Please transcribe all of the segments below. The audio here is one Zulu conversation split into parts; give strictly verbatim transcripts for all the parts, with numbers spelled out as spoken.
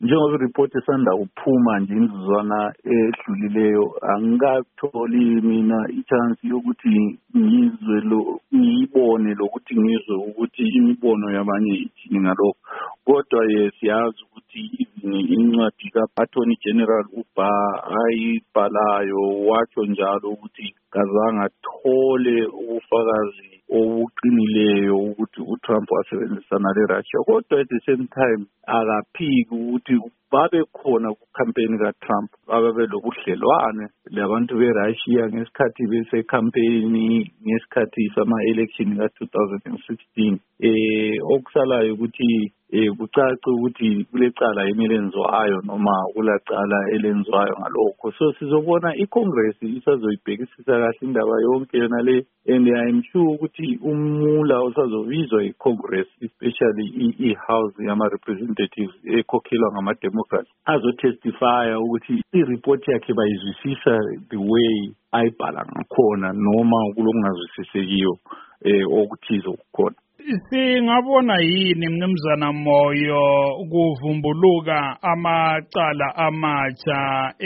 njengoba ireport esanda kuphuma nje imizuzwana edlulileyo angikatholi mina i-chance yokuthi ngizwe lo ngiyibone lokuthi ngizwe ukuthi imibono yabanye ithini ngalokho. Kodwa ye siyazi ukuthi incwadi ka-Attorney General uBarr ayibhalayo watsho njalo ukuthi kazange athole ubufakazi obuqinileyo ukuthi uTrump wasebenzisana leRussia. Kodwa at the same time akaphiki ukuthi babe khona ku-campaign ka-Trump ababe lobudlelwane labantu beRussia ngesikhathi bese-campaign ngesikhathi sama-election ka-two thousand sixteen. Eh okusalayo ukuthi eh kucace ukuthi kulecala emelenzwayo noma kulacala elenzwayo ngalokho. So sizobona iCongress isazoyibhekisisa kahle indaba yonke yona le, and I'm sure ukuthi umula usazobizwa iCongress especially i-House yama-representatives ekhokhelwa ngama-Democrats azotestifya ukuthi i-report yakhe bayizwisisa the way ayibhala ngakhona noma kulokungazwisisekiyo eh okuthizo kukhona. Singabona yini mnumzana Moyo kuvumbuluka amacala amatsha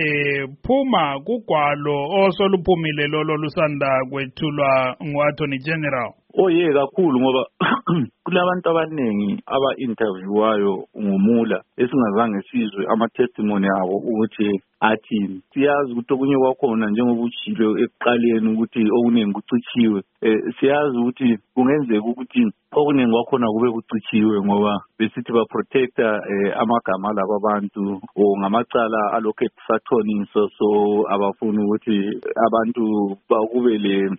ephuma kugwalo osoluphumile lolo lusanda kwethulwa ngu-Attorney General? Oye kakhulu ngoba kulabantu abaningi aba-interviewwayo ngumula esingazange sizwe ama-testimony abo ukuthi athini. Siyazi ukuthi okunye kwakhona njengoba utshilo ekuqaleni ukuthi okuningi kucitshiwe. Eh siyazi ukuthi kungenzeka ukuthi okuningi kwakhona kube kucitshiwe ngoba besithi ba-protecta eh, amagama laba abantu o ngamacala alokhu esathoniso, so abafuna ukuthi abantu bakube le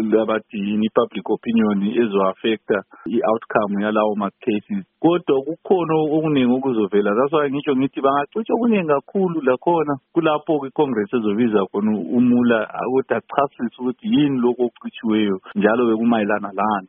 labathi public opinion ezo-affecta i-outcome yalawo ma-cases. Kodwa kukhona okuningi okuzovela. That's why ngisho ngithi bangacisha okuningi kakhulu lakhona kulapho iCongress ezobiza khona umula ukuthi achasise ukuthi yini lokho okucitshiweyo njalo bekumayelana lana.